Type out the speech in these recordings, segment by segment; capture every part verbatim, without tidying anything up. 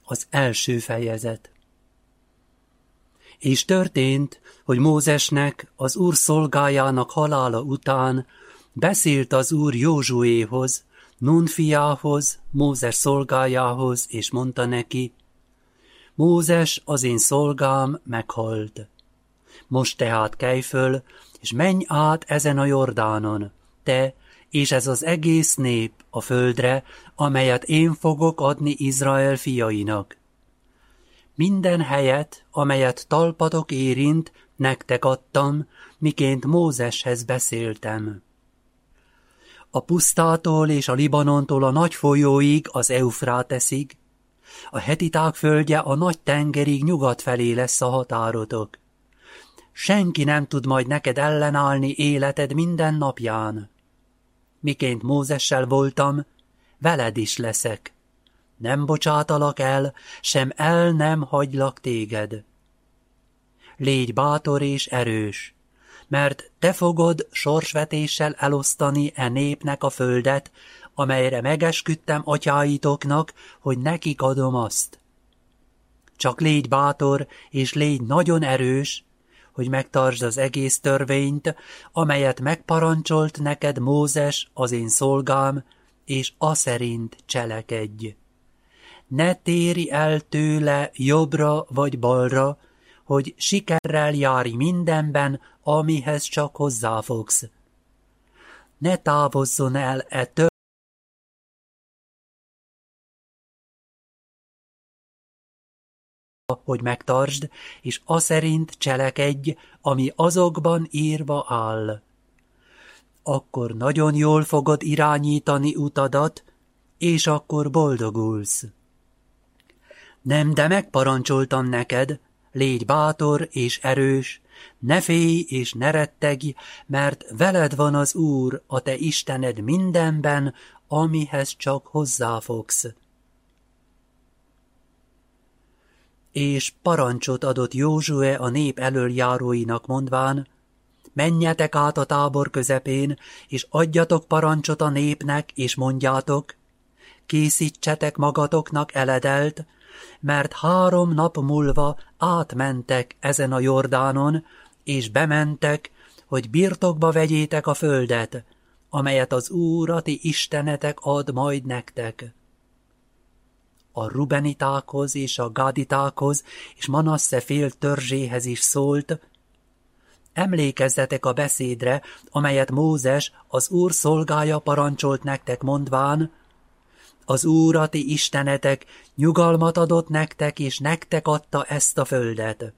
Az első fejezet. És történt, hogy Mózesnek, az Úr szolgájának halála után beszélt az Úr Józsuéhoz, Nun fiához, Mózes szolgájához, és mondta neki: Mózes, az én szolgám, meghalt. Most tehát kelj föl, és menj át ezen a Jordánon, te és ez az egész nép a földre, amelyet én fogok adni Izrael fiainak. Minden helyet, amelyet talpatok érint, nektek adtam, miként Mózeshez beszéltem. A pusztától és a Libanontól a nagy folyóig, az Eufráteszig, a hetiták földje a nagy tengerig nyugat felé lesz a határotok. Senki nem tud majd neked ellenállni életed minden napján. Miként Mózessel voltam, veled is leszek. Nem bocsátalak el, sem el nem hagylak téged. Légy bátor és erős, mert te fogod sorsvetéssel elosztani e népnek a földet, amelyre megesküdtem atyáitoknak, hogy nekik adom azt. Csak légy bátor, és légy nagyon erős, hogy megtartsd az egész törvényt, amelyet megparancsolt neked Mózes, az én szolgám, és aszerint cselekedj. Ne térj el tőle jobbra vagy balra, hogy sikerrel járj mindenben, amihez csak hozzáfogsz. Ne távozzon el ettől, hogy megtartsd, és aszerint cselekedj, ami azokban írva áll. Akkor nagyon jól fogod irányítani utadat, és akkor boldogulsz. Nem, de megparancsoltam neked, légy bátor és erős, ne félj és ne rettegj, mert veled van az Úr, a te Istened mindenben, amihez csak hozzáfogsz. És parancsot adott Józsue a nép elöljáróinak mondván: menjetek át a tábor közepén, és adjatok parancsot a népnek, és mondjátok: készítsetek magatoknak eledelt, mert három nap múlva átmentek ezen a Jordánon, és bementek, hogy birtokba vegyétek a földet, amelyet az Úr, a ti istenetek ad majd nektek. A Rubenitákhoz és a Gáditákhoz és Manasse fél törzséhez is szólt: emlékezzetek a beszédre, amelyet Mózes, az Úr szolgája parancsolt nektek mondván: az Úr, a ti istenetek nyugalmat adott nektek, és nektek adta ezt a földet.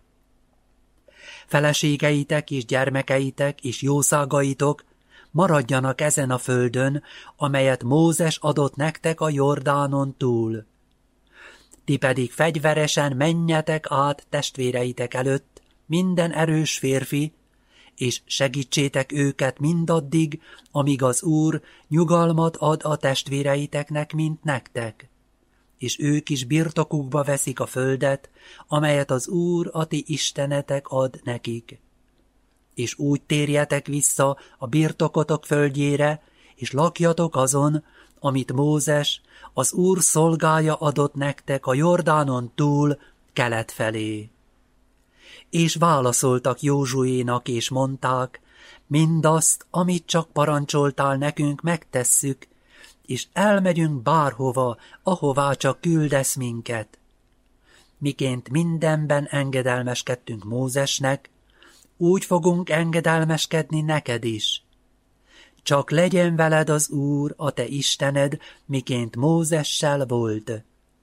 Feleségeitek és gyermekeitek és jószágaitok maradjanak ezen a földön, amelyet Mózes adott nektek a Jordánon túl. Ti pedig fegyveresen menjetek át testvéreitek előtt, minden erős férfi, és segítsétek őket mindaddig, amíg az Úr nyugalmat ad a testvéreiteknek, mint nektek. És ők is birtokukba veszik a földet, amelyet az Úr, a ti istenetek ad nekik. És úgy térjetek vissza a birtokotok földjére, és lakjatok azon, amit Mózes, az Úr szolgája adott nektek a Jordánon túl, kelet felé. És válaszoltak Józsuénak, és mondták: mindazt, amit csak parancsoltál nekünk, megtesszük, és elmegyünk bárhova, ahová csak küldesz minket. Miként mindenben engedelmeskedtünk Mózesnek, úgy fogunk engedelmeskedni neked is. Csak legyen veled az Úr, a te Istened, miként Mózessel volt.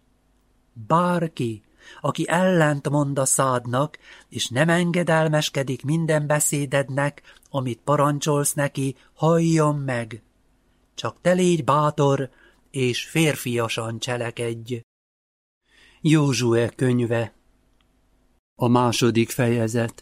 Bárki, aki ellent mond a szádnak, és nem engedelmeskedik minden beszédednek, amit parancsolsz neki, halljon meg. Csak te légy bátor, és férfiasan cselekedj. Józsue könyve. A második fejezet.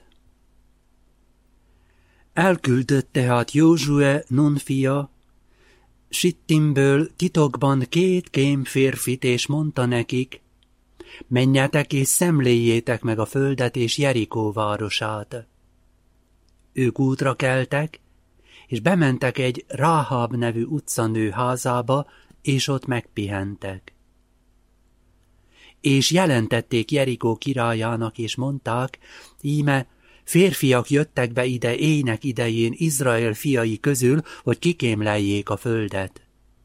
Elküldött tehát Józsue, Nun fia, Sittimből titokban két kém férfit, és mondta nekik: menjetek és szemléljétek meg a földet és Jerikó városát. Ők útra keltek, és bementek egy Ráháb nevű utcanő házába, és ott megpihentek. és jelentették Jerikó királyának, és mondták, íme, férfiak jöttek be ide éjnek idején Izrael fiai közül, hogy kikémleljék a földet.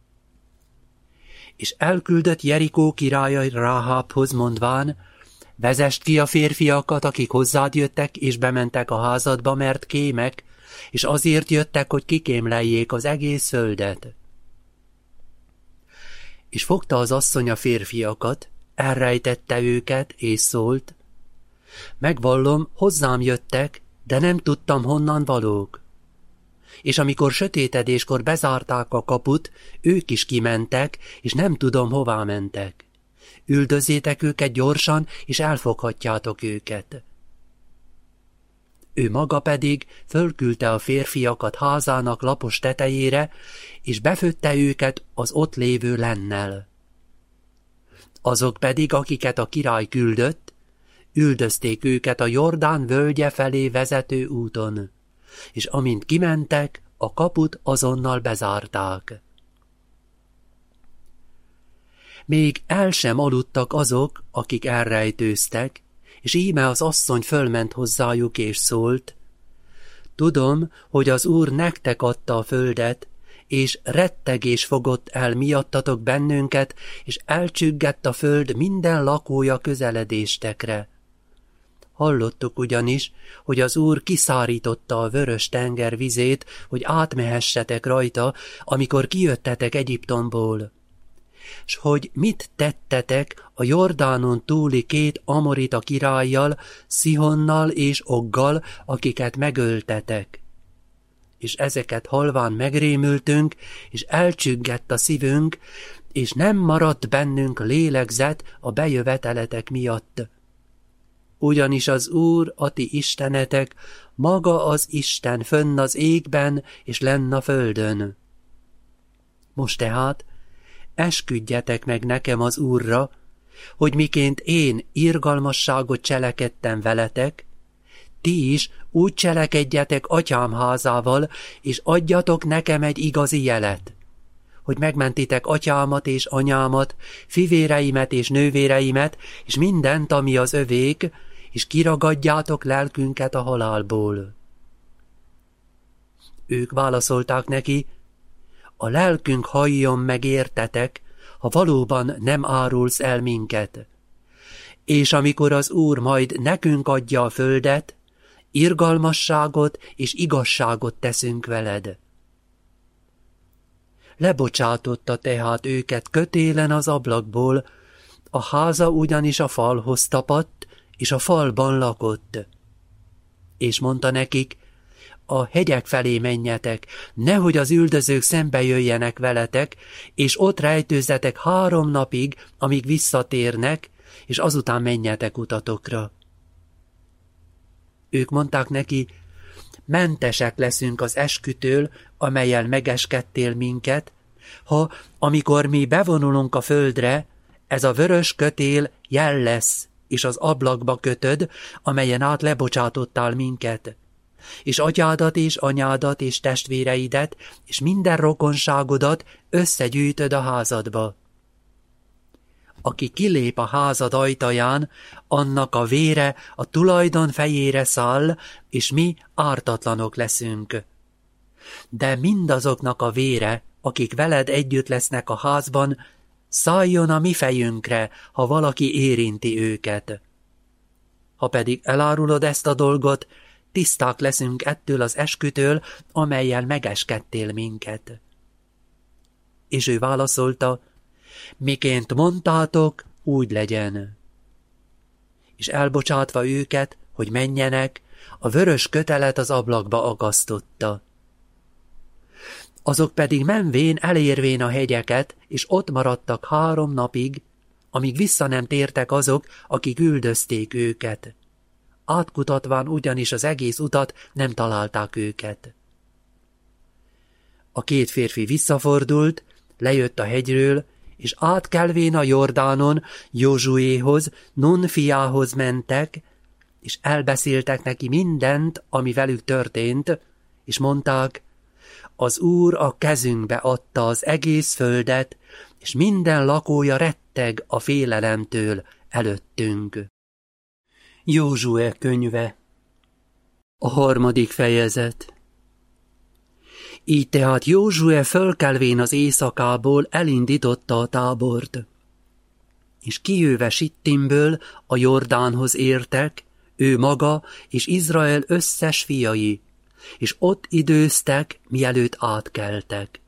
És elküldött Jerikó királya Ráhábhoz mondván, vezest ki a férfiakat, akik hozzád jöttek, és bementek a házadba, mert kémek, és azért jöttek, hogy kikémleljék az egész földet. És fogta az asszony a férfiakat, elrejtette őket, és szólt, megvallom, hozzám jöttek, de nem tudtam, honnan valók. És amikor sötétedéskor bezárták a kaput, ők is kimentek, és nem tudom, hová mentek. Üldözzétek őket gyorsan, és elfoghatjátok őket. Ő maga pedig fölküldte a férfiakat házának lapos tetejére, és befötte őket az ott lévő lennel. Azok pedig, akiket a király küldött, üldözték őket a Jordán völgye felé vezető úton, és amint kimentek, a kaput azonnal bezárták. Még el sem aludtak azok, akik elrejtőztek, és íme az asszony fölment hozzájuk, és szólt, tudom, hogy az Úr nektek adta a földet, és rettegés fogott el miattatok bennünket, és elcsüggett a föld minden lakója közeledéstekre. Hallottuk ugyanis, hogy az Úr kiszárította a vörös tenger vizét, hogy átmehessetek rajta, amikor kijöttetek Egyiptomból. S hogy mit tettetek a Jordánon túli két amorita királlyal, Szihonnal és Oggal, akiket megöltetek. És ezeket halván megrémültünk, és elcsüggett a szívünk, és nem maradt bennünk lélegzet a bejöveteletek miatt. Ugyanis az Úr, a ti istenetek, maga az Isten fönn az égben, és lenn a földön. Most tehát esküdjetek meg nekem az Úrra, hogy miként én irgalmasságot cselekedtem veletek, ti is úgy cselekedjetek atyám házával, és adjatok nekem egy igazi jelet, hogy megmentitek atyámat és anyámat, fivéreimet és nővéreimet, és mindent, ami az övék, és kiragadjátok lelkünket a halálból. Ők válaszolták neki, a lelkünk halljon meg értetek, ha valóban nem árulsz el minket. És amikor az Úr majd nekünk adja a földet, irgalmasságot és igazságot teszünk veled. Lebocsátotta tehát őket kötélen az ablakból, a háza ugyanis a falhoz tapadt, és a falban lakott. És mondta nekik, a hegyek felé menjetek, nehogy az üldözők szembe jöjjenek veletek, és ott rejtőzzetek három napig, amíg visszatérnek, és azután menjetek utatokra. Ők mondták neki, mentesek leszünk az eskütől, amellyel megeskedtél minket, ha, amikor mi bevonulunk a földre, ez a vörös kötél jel lesz, és az ablakba kötöd, amelyen át lebocsátottál minket, és atyádat és anyádat és testvéreidet, és minden rokonságodat összegyűjtöd a házadba. Aki kilép a házad ajtaján, annak a vére a tulajdon fejére száll, és mi ártatlanok leszünk. De mindazoknak a vére, akik veled együtt lesznek a házban, szálljon a mi fejünkre, ha valaki érinti őket. Ha pedig elárulod ezt a dolgot, tiszták leszünk ettől az eskütől, amellyel megeskedtél minket. És ő válaszolta, miként mondtátok, úgy legyen. És elbocsátva őket, hogy menjenek, a vörös kötelet az ablakba akasztotta. Azok pedig menvén elérvén a hegyeket, és ott maradtak három napig, amíg vissza nem tértek azok, akik üldözték őket. Átkutatván ugyanis az egész utat nem találták őket. A két férfi visszafordult, lejött a hegyről, és átkelvén a Jordánon Józsuéhoz, Nun fiához mentek, és elbeszéltek neki mindent, ami velük történt, és mondták, az Úr a kezünkbe adta az egész földet, és minden lakója retteg a félelemtől előttünk. Józsué könyve, a harmadik fejezet. Így tehát Józsué fölkelvén az éjszakából elindította a tábort, és kijöve Sittimből a Jordánhoz értek, ő maga és Izrael összes fiai, és ott időztek, mielőtt átkeltek.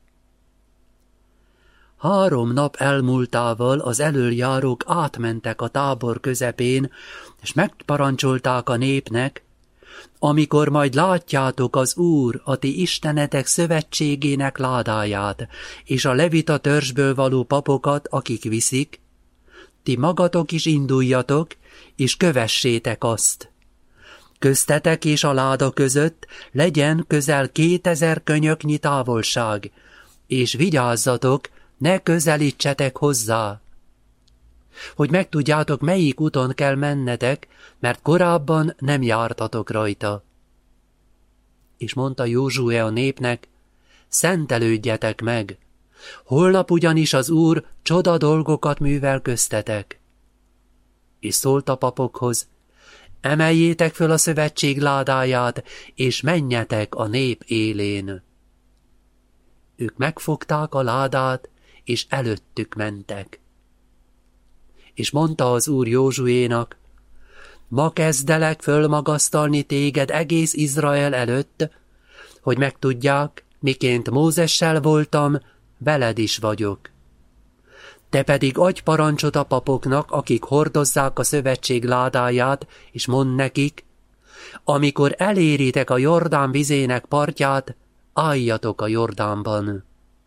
Három nap elmúltával az elöljárók átmentek a tábor közepén, és megparancsolták a népnek, amikor majd látjátok az Úr, a ti istenetek szövetségének ládáját, és a levita törzsből való papokat, akik viszik, ti magatok is induljatok, és kövessétek azt. Köztetek és a láda között legyen közel kétezer könyöknyi távolság, és vigyázzatok, ne közelítsetek hozzá, hogy megtudjátok, melyik úton kell mennetek, mert korábban nem jártatok rajta. És mondta Józsué a népnek, szentelődjetek meg, holnap ugyanis az Úr csoda dolgokat művel köztetek. És szólt a papokhoz, emeljétek föl a szövetség ládáját, és menjetek a nép élén. Ők megfogták a ládát, és előttük mentek. És mondta az Úr Józsuénak, ma kezdelek fölmagasztalni téged egész Izrael előtt, hogy megtudják, miként Mózessel voltam, veled is vagyok. Te pedig adj parancsot a papoknak, akik hordozzák a szövetség ládáját, és mondd nekik, amikor eléritek a Jordán vizének partját, álljatok a Jordánban.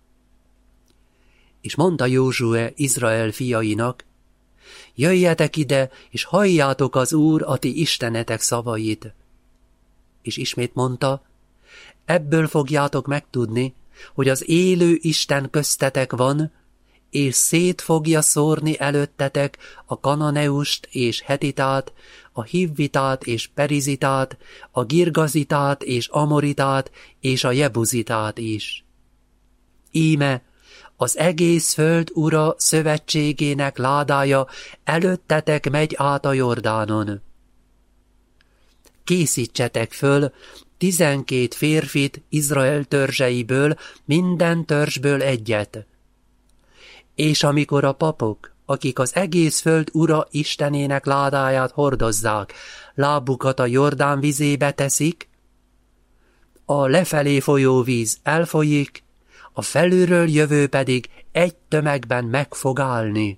És mondta Józsué Izrael fiainak, jöjjetek ide, és halljátok az Úr, a ti istenetek szavait. És ismét mondta, ebből fogjátok megtudni, hogy az élő Isten köztetek van, és szét fogja szórni előttetek a Kananeust és Hetitát, a Hivvitát és Perizitát, a Girgazitát és Amoritát és a Jebuzitát is. Íme, az egész föld ura szövetségének ládája előttetek megy át a Jordánon. Készítsetek föl tizenkét férfit Izrael törzseiből, minden törzsből egyet. És amikor a papok, akik az egész föld ura Istenének ládáját hordozzák, lábukat a Jordán vizébe teszik, a lefelé folyó víz elfolyik, a felülről jövő pedig egy tömegben meg fog állni.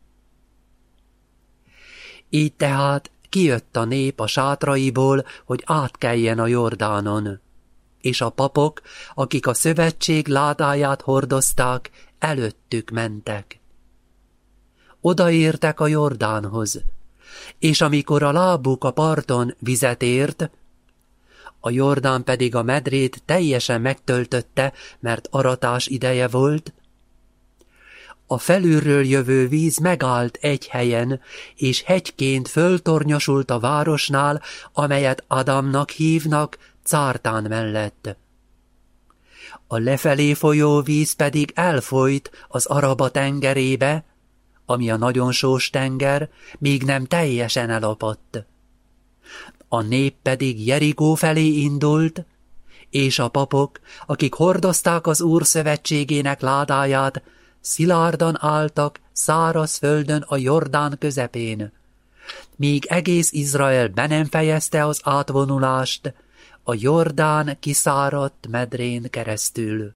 Így tehát kijött a nép a sátraiból, hogy átkeljen a Jordánon, és a papok, akik a szövetség ládáját hordozták, előttük mentek. Odaértek a Jordánhoz, és amikor a lábuk a parton vizet ért, a Jordán pedig a medrét teljesen megtöltötte, mert aratás ideje volt, a felülről jövő víz megállt egy helyen, és hegyként föltornyosult a városnál, amelyet Adamnak hívnak, Cártán mellett. A lefelé folyó víz pedig elfolyt az Araba tengerébe, ami a nagyon sós tenger, míg nem teljesen elapadt. A nép pedig Jerikó felé indult, és a papok, akik hordozták az Úr szövetségének ládáját, szilárdan álltak száraz földön a Jordán közepén, míg egész Izrael be nem fejezte az átvonulást a Jordán kiszáradt medrén keresztül.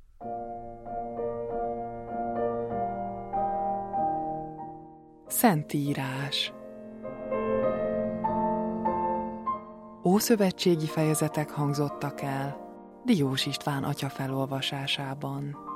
Szentírás. Ószövetségi fejezetek hangzottak el Diós István atya felolvasásában.